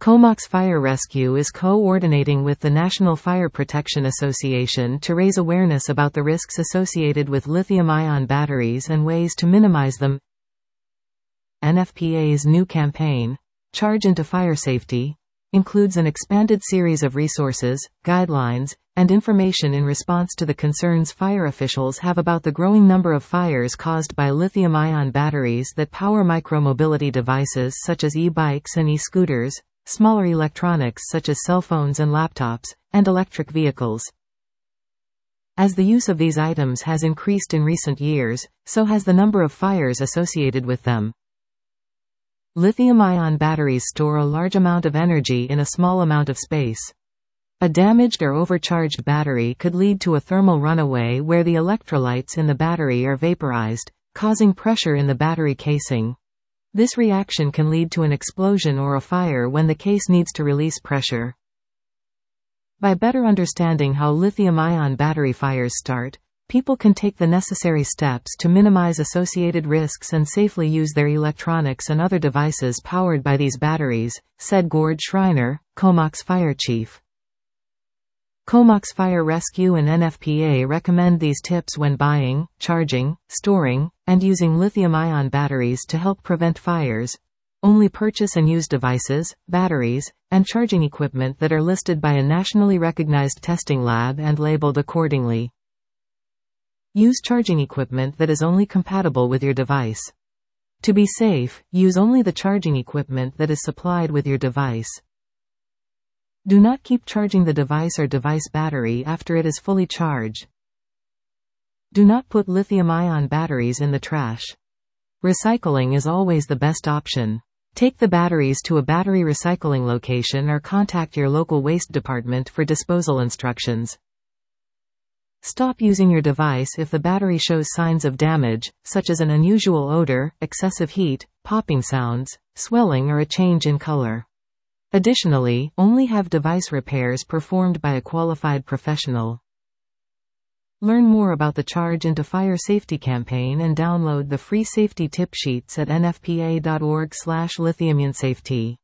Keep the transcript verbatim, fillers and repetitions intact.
Comox Fire Rescue is coordinating with the National Fire Protection Association to raise awareness about the risks associated with lithium-ion batteries and ways to minimize them. N F P A's new campaign, Charge into Fire Safety, includes an expanded series of resources, guidelines, and information in response to the concerns fire officials have about the growing number of fires caused by lithium-ion batteries that power micromobility devices such as e-bikes and e-scooters, smaller electronics such as cell phones and laptops, and electric vehicles. As the use of these items has increased in recent years, so has the number of fires associated with them. Lithium-ion batteries store a large amount of energy in a small amount of space. A damaged or overcharged battery could lead to a thermal runaway where the electrolytes in the battery are vaporized, causing pressure in the battery casing. This reaction can lead to an explosion or a fire when the case needs to release pressure. By better understanding how lithium-ion battery fires start, people can take the necessary steps to minimize associated risks and safely use their electronics and other devices powered by these batteries, said Gord Schreiner, Comox Fire Chief. Comox Fire Rescue and N F P A recommend these tips when buying, charging, storing, and using lithium-ion batteries to help prevent fires. Only purchase and use devices, batteries, and charging equipment that are listed by a nationally recognized testing lab and labeled accordingly. Use charging equipment that is only compatible with your device. To be safe, use only the charging equipment that is supplied with your device. Do not keep charging the device or device battery after it is fully charged. Do not put lithium-ion batteries in the trash. Recycling is always the best option. Take the batteries to a battery recycling location or contact your local waste department for disposal instructions. Stop using your device if the battery shows signs of damage, such as an unusual odor, excessive heat, popping sounds, swelling, or a change in color. Additionally, only have device repairs performed by a qualified professional. Learn more about the Charge into Fire Safety campaign and download the free safety tip sheets at n f p a dot org slash lithium ion safety.